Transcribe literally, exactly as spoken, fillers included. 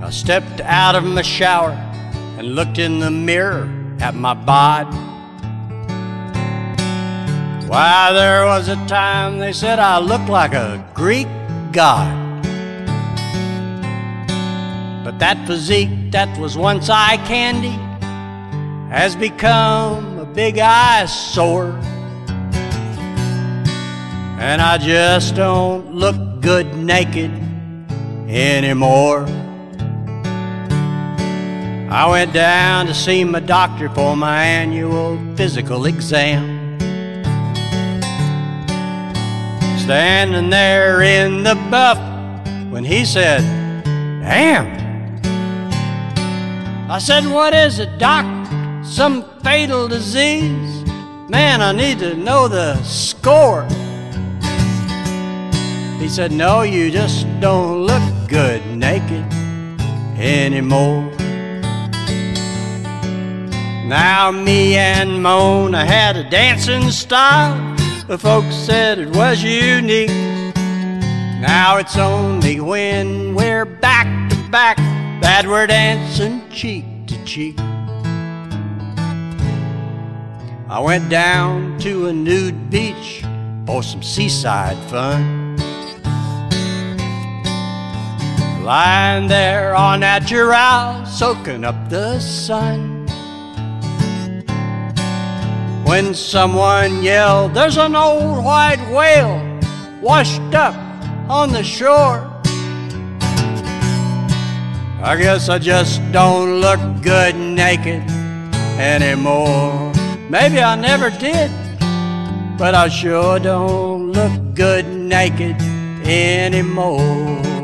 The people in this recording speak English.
I stepped out of my shower and looked in the mirror at my bod. Why, there was a time they said I looked like a Greek god. But that physique that was once eye candy has become a big eyesore, and I just don't look good naked anymore. I went down to see my doctor for my annual physical exam. Standing there in the buff when he said, "Damn." I said, "What is it, doc? Some fatal disease? Man, I need to know the score." He said, "No, you just don't look good naked anymore." Now me and Mona had a dancing style, the folks said it was unique. Now it's only when we're back to back that we're dancing cheek to cheek. I went down to a nude beach for some seaside fun. Lying there on that Natural, soaking up the sun, when someone yelled, "There's an old white whale washed up on the shore." I guess I just don't look good naked anymore. Maybe I never did, but I sure don't look good naked anymore.